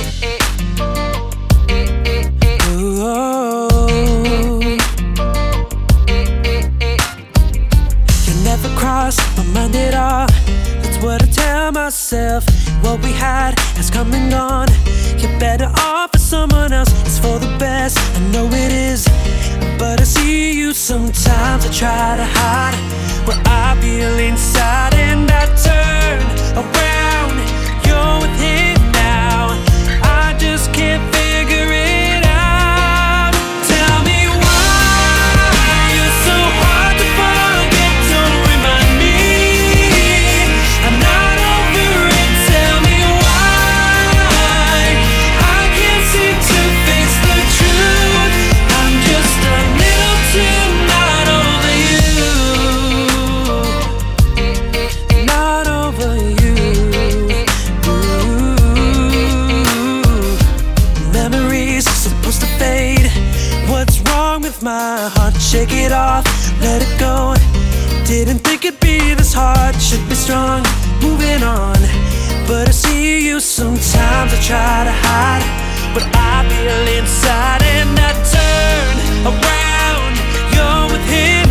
You never cross my mind at all. That's what I tell myself. What we had has come and gone. You're better off with someone else. It's for the best, I know it is. But I see you sometimes. I try to hide what I feel inside, and I turn around. You're with him now. I just can't figure it out. Tell me why you're so hard to forget. Don't remind me I'm not over it. Tell me why I can't seem to face the truth. I'm just a little too not over you. Not over you. Memories supposed to fade. What's wrong with my heart? Shake it off, let it go. Didn't think it'd be this hard. Should be strong, moving on. But I see you sometimes. I try to hide what I feel inside, and I turn around. You're with him.